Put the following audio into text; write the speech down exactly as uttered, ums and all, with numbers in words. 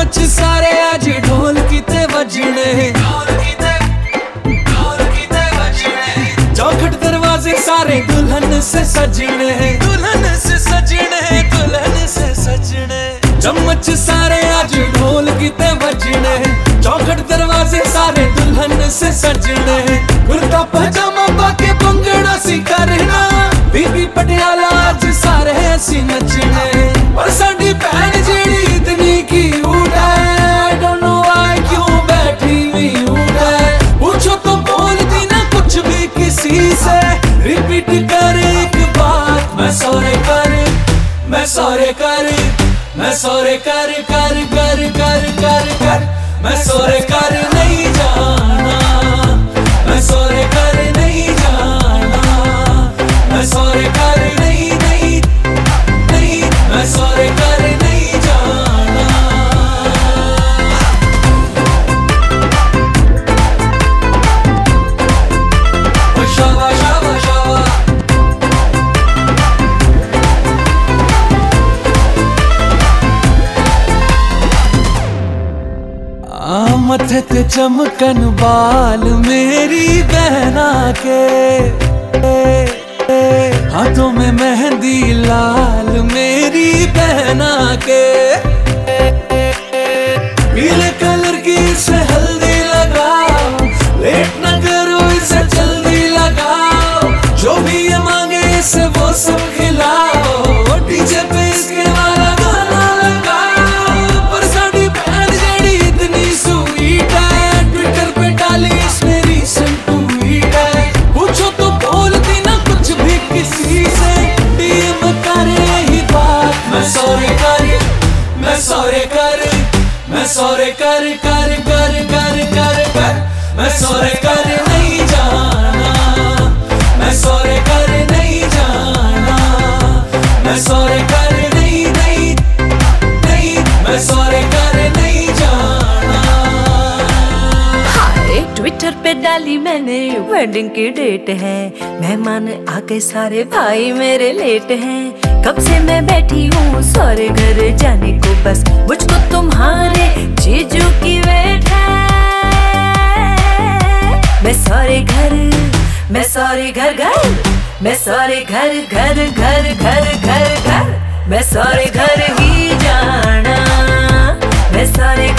Much सारे आज ढोल किते बजने, चौखट दरवाजे सारे दुल्हन से सजने, दुल्हन से सजने, दुल्हन से सजने। चम्मच सारे आज ढोल किते बजने, चौखट दरवाजे सारे दुल्हन से सजने। कुर्ता पजामा पाके भंगड़ा सी करना, बीबी पटियाला आज सारे ऐसी नचने। पर साडी भैन जेड़ी इतनी क्यूट है, I don't know why क्यों बैठी म्यूट है। पूछो तो बोलती ना कुछ भी किसी से, रिपीट कर एक बात, मैं सॉरी कर, मैं सॉरी कर, मैं सॉरी कर कर कर कर कर कर, मैं सॉरी कर नहीं जाना, मैं सॉरी कर नहीं जाना, मैं सॉरी कर नहीं नहीं नहीं, मैं सॉरी कर नहीं जाना। ओ शाबा शाबा शाबा, आ मथे ते चमकन बाल मेरी बहना के, हाथों में मेहंदी लाल मेरी बहना के। पीले कलर की इसे हल्दी लगाओ, लेट न करो इसे जल्दी लगाओ, जो भी ये मांगे इसे वो सब खिलाओ, डीजे पे इसके वाला गाना लगाओ। पर साडी बहन जेड़ी इतनी स्वीट है, ट्विटर पे डाली इसने रीसेंट ट्वीट है। पूछो तो बोलती ना कुछ भी किसी से, डीएम करे ही बात, मैं सॉरी कर, मैं सॉरी कर, मैं सॉरी कर कर कर कर कर कर, मैं सॉरी कर नहीं जाना, मैं सॉरी कर नहीं जाना, मैं सॉरी कर नहीं नहीं नहीं, मैं सॉरी कर नहीं जाना। हाय ट्विटर पे डाली मैंने वेडिंग की डेट है, मेहमान आके सारे भाई मेरे लेट हैं। कब से मैं बैठी हूँ सारे घर जाने को, बस मुझको तुम्हारे जीजू की वेट है। मैं सारे घर, मैं सारे घर घर, मैं सारे घर घर घर घर घर घर, मैं सारे घर ही जाना, मैं सारे